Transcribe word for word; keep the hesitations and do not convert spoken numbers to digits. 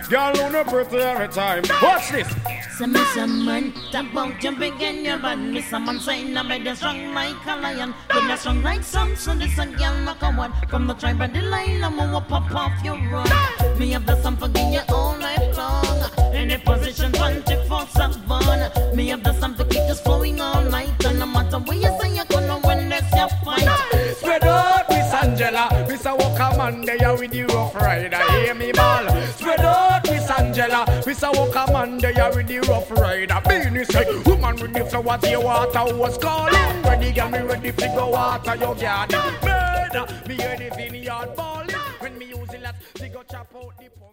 Girl, on a pretty every time. Watch this. So me some man, tap out your big and your bad. Me some man saying I'm better strong like a lion. When you're strong like some, so this a girl like a one. From the tribe of the line, I'm gonna pop off your run. Me have the sun for give you all night long. Any position, twenty-four seven. Me have the sun for keep this flowing all night. And no matter what you say, you're gonna win this your fight. Spread out, Miss Angela. Miss a walker man, they are with you rough rider. Hear me ball. Spread out, Miss Angela. Miss a walker man, they are with you rough rider. Beanie say, woman with the flowers, your water was calling. Ready, get me ready to go water your garden. Murder, me hear this in the yard balling. When me use the last, they go chop out the